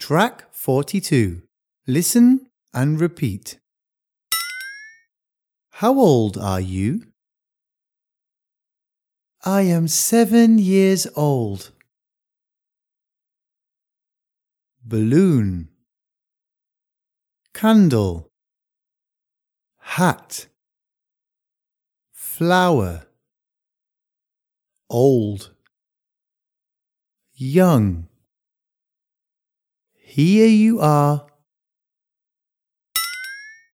Track 42. Listen and repeat. How old are you? I am 7 years old. Balloon, candle, hat, flower, old, young. Here you are